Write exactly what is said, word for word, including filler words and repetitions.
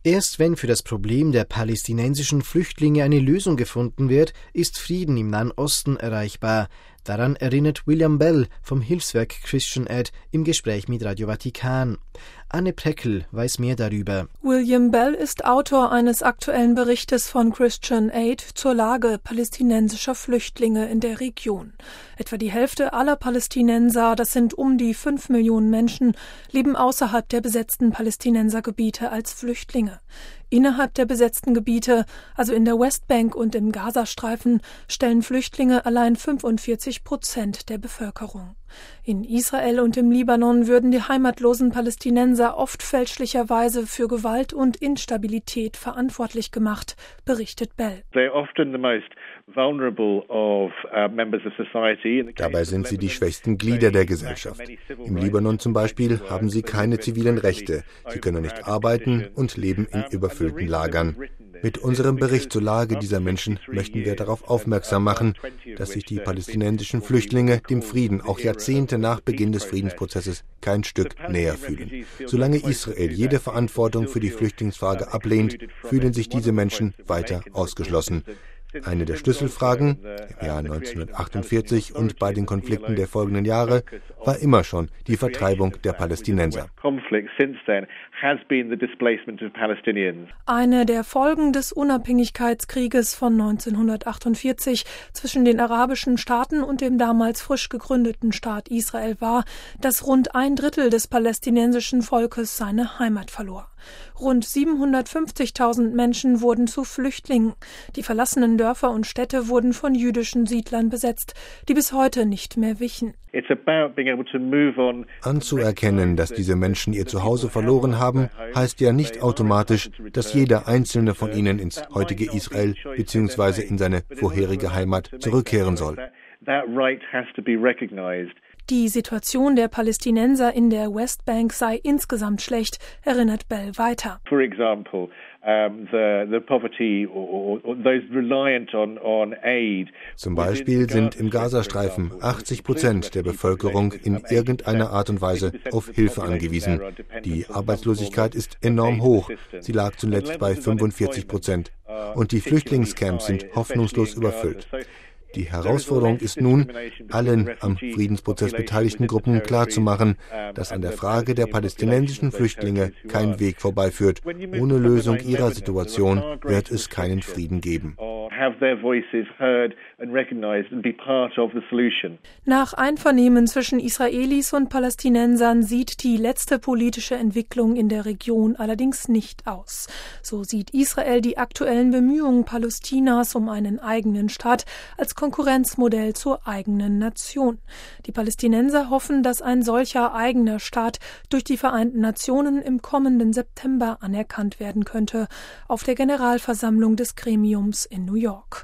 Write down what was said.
Erst wenn für das Problem der palästinensischen Flüchtlinge eine Lösung gefunden wird, ist Frieden im Nahen Osten erreichbar. Daran erinnert William Bell vom Hilfswerk Christian Aid im Gespräch mit Radio Vatikan. Anne Preckel weiß mehr darüber. William Bell ist Autor eines aktuellen Berichtes von Christian Aid zur Lage palästinensischer Flüchtlinge in der Region. Etwa die Hälfte aller Palästinenser, das sind um die fünf Millionen Menschen, leben außerhalb der besetzten Palästinensergebiete als Flüchtlinge. Innerhalb der besetzten Gebiete, also in der Westbank und im Gazastreifen, stellen Flüchtlinge allein fünfundvierzig Prozent der Bevölkerung. In Israel und im Libanon würden die heimatlosen Palästinenser oft fälschlicherweise für Gewalt und Instabilität verantwortlich gemacht, berichtet Bell. Dabei sind sie die schwächsten Glieder der Gesellschaft. Im Libanon zum Beispiel haben sie keine zivilen Rechte. Sie können nicht arbeiten und leben in überfüllten Lagern. Mit unserem Bericht zur Lage dieser Menschen möchten wir darauf aufmerksam machen, dass sich die palästinensischen Flüchtlinge dem Frieden auch Jahrzehnte nach Beginn des Friedensprozesses kein Stück näher fühlen. Solange Israel jede Verantwortung für die Flüchtlingsfrage ablehnt, fühlen sich diese Menschen weiter ausgeschlossen. Eine der Schlüsselfragen im Jahr neunzehnhundertachtundvierzig und bei den Konflikten der folgenden Jahre war immer schon die Vertreibung der Palästinenser. Eine der Folgen des Unabhängigkeitskrieges von neunzehnhundertachtundvierzig zwischen den arabischen Staaten und dem damals frisch gegründeten Staat Israel war, dass rund ein Drittel des palästinensischen Volkes seine Heimat verlor. Rund siebenhundertfünfzigtausend Menschen wurden zu Flüchtlingen. Die verlassenen Dörfer und Städte wurden von jüdischen Siedlern besetzt, die bis heute nicht mehr wichen. Anzuerkennen, dass diese Menschen ihr Zuhause verloren haben, heißt ja nicht automatisch, dass jeder einzelne von ihnen ins heutige Israel bzw. in seine vorherige Heimat zurückkehren soll. Die Situation der Palästinenser in der Westbank sei insgesamt schlecht, erinnert Bell weiter. Zum Beispiel sind im Gazastreifen achtzig Prozent der Bevölkerung in irgendeiner Art und Weise auf Hilfe angewiesen. Die Arbeitslosigkeit ist enorm hoch. Sie lag zuletzt bei fünfundvierzig Prozent. Und die Flüchtlingscamps sind hoffnungslos überfüllt. Die Herausforderung ist nun, allen am Friedensprozess beteiligten Gruppen klarzumachen, dass an der Frage der palästinensischen Flüchtlinge kein Weg vorbeiführt. Ohne Lösung ihrer Situation wird es keinen Frieden geben. Nach Einvernehmen zwischen Israelis und Palästinensern sieht die letzte politische Entwicklung in der Region allerdings nicht aus. So sieht Israel die aktuellen Bemühungen Palästinas um einen eigenen Staat als Konkurrenzmodell zur eigenen Nation. Die Palästinenser hoffen, dass ein solcher eigener Staat durch die Vereinten Nationen im kommenden September anerkannt werden könnte, auf der Generalversammlung des Gremiums in New York.